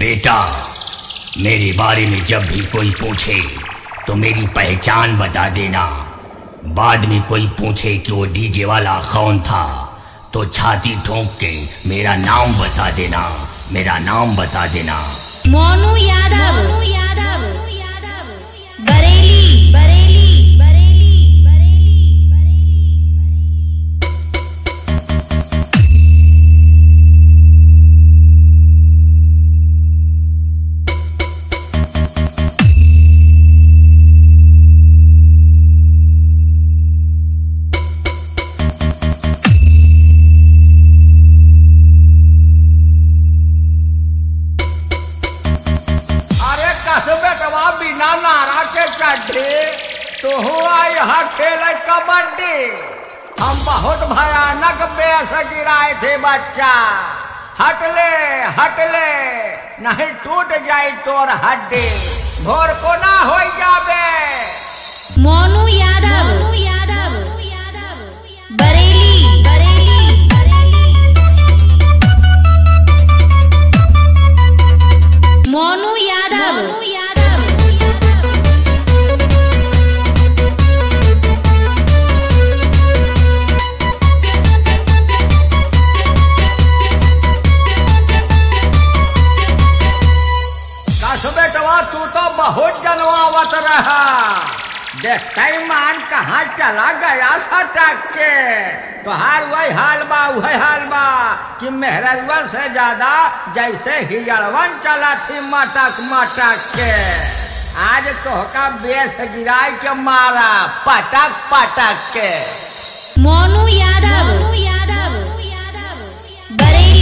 बेटा, मेरे बारे में जब भी कोई पूछे तो मेरी पहचान बता देना। बाद में कोई पूछे कि वो डीजे वाला कौन था तो छाती ठोक के मेरा नाम बता देना, मेरा नाम बता देना। मोनू यादव, बरेली, बरेली, बरेली, बरेली, बरेली। बिना नारा के चढ़े तो हुआ यहाँ खेल कबड्डी। हम बहुत भयानक बेस गिराए थे बच्चा। हटले हटले नहीं टूट जाए तोर हड्डी, भोर को ना हो जाबे। मोनू यादव, बरेली, बरेली, मोनू यादव। तू तो बहुत जनवावत रहा, देखते ही मान कहाँ चला गया सटक के। तोहार वही हाल बा कि मेहररुआ से ज्यादा जैसे हिजड़वन चला थी मटक मटक के। आज तोहका बेस गिराई के मारा पटक पटक के। मोनू यादव, बरेली।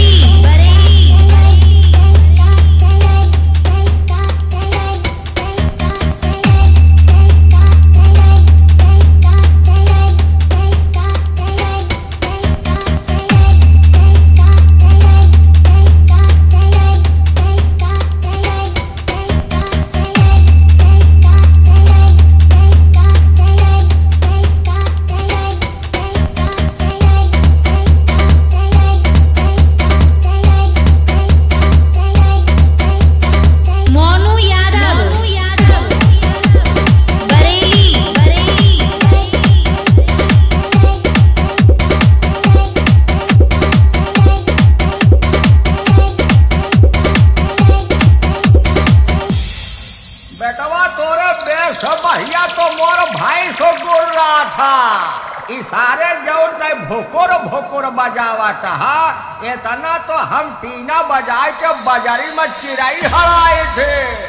भैया तो मोर भाई सो गुर रहा था, इशारे जोड़ भोकोर भोकोर बजावा था। इतना तो हम टीना बजाए के बजारी में चिराई हराए थे।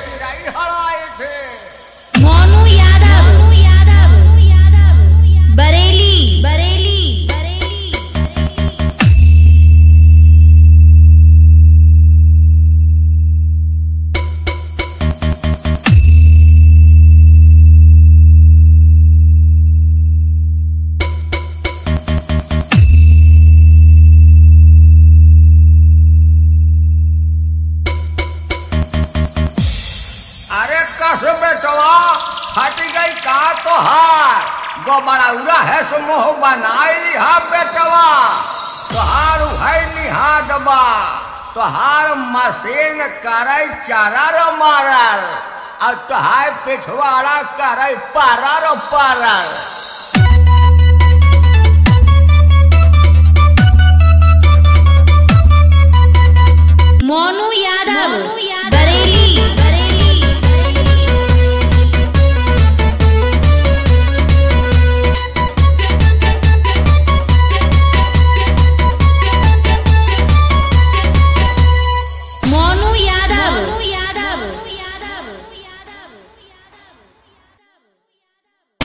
मोनू यादव, बरेली, बरेली। बेटवा फट गई का तोहार गोबराउरा है सो मोह बनाए लिहा बेटवा। तोहार है निहादबा, तोहार मशीन करे चरर मारल और तोहार पिछवाड़ा करे परर परल।